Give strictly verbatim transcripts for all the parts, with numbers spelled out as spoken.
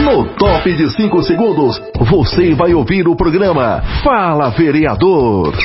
No top de cinco segundos, você vai ouvir o programa Fala Vereador.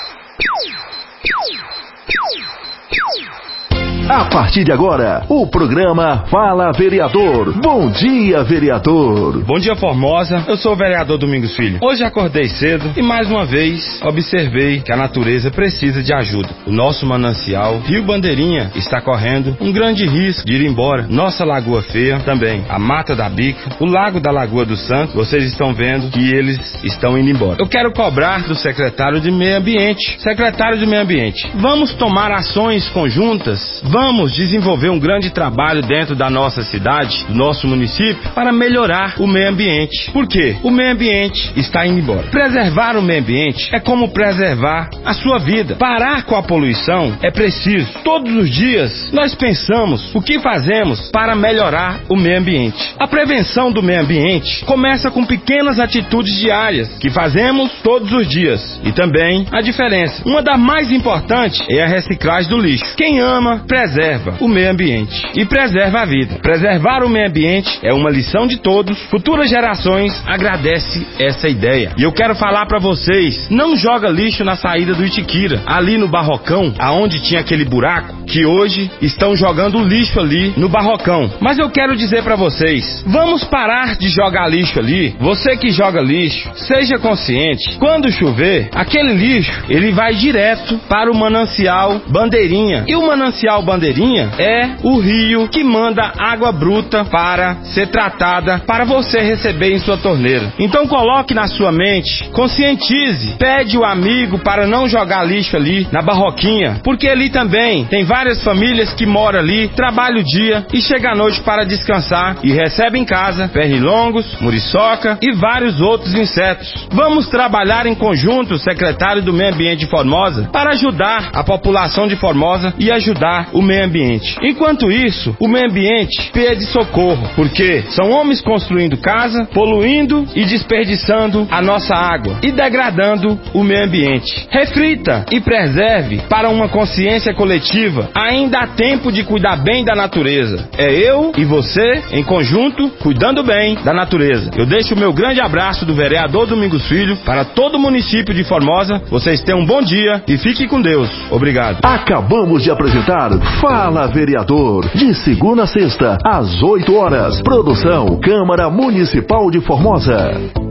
A partir de agora, o programa Fala Vereador. Bom dia, vereador. Bom dia, Formosa. Eu sou o vereador Domingos Filho. Hoje acordei cedo e mais uma vez observei que a natureza precisa de ajuda. O nosso manancial, Rio Bandeirinha, está correndo um grande risco de ir embora. Nossa Lagoa Feia também. A Mata da Bica, o Lago da Lagoa do Santo, vocês estão vendo que eles estão indo embora. Eu quero cobrar do secretário de Meio Ambiente. Secretário de Meio Ambiente, vamos tomar ações conjuntas? Vamos desenvolver um grande trabalho dentro da nossa cidade, do nosso município, para melhorar o meio ambiente. Por quê? O meio ambiente está indo embora. Preservar o meio ambiente é como preservar a sua vida. Parar com a poluição é preciso. Todos os dias nós pensamos o que fazemos para melhorar o meio ambiente. A prevenção do meio ambiente começa com pequenas atitudes diárias que fazemos todos os dias. E também a diferença. Uma das mais importantes é a reciclagem do lixo. Quem ama, preserva o meio ambiente e preserva a vida. Preservar o meio ambiente é uma lição de todos. Futuras gerações agradecem essa ideia. E eu quero falar pra vocês, não joga lixo na saída do Itiquira, ali no Barrocão, aonde tinha aquele buraco, que hoje estão jogando lixo ali no Barrocão. Mas eu quero dizer pra vocês, vamos parar de jogar lixo ali. Você que joga lixo, seja consciente. Quando chover, aquele lixo, ele vai direto para o manancial Bandeirinha. E o manancial Bandeirinha é o rio que manda água bruta para ser tratada, para você receber em sua torneira. Então coloque na sua mente, conscientize, pede o amigo para não jogar lixo ali na Barroquinha, porque ali também tem várias famílias que moram ali, trabalham o dia e chegam à noite para descansar e recebem em casa pernilongos, muriçoca e vários outros insetos. Vamos trabalhar em conjunto, secretário do Meio Ambiente de Formosa, para ajudar a população de Formosa e ajudar o meio ambiente. Enquanto isso, o meio ambiente pede socorro, porque são homens construindo casa, poluindo e desperdiçando a nossa água e degradando o meio ambiente. Reflita e preserve para uma consciência coletiva. Ainda há tempo de cuidar bem da natureza. É eu e você, em conjunto, cuidando bem da natureza. Eu deixo o meu grande abraço do vereador Domingos Filho para todo o município de Formosa. Vocês tenham um bom dia e fiquem com Deus. Obrigado. Acabamos de apresentar Fala Vereador, de segunda a sexta, às oito horas. Produção Câmara Municipal de Formosa.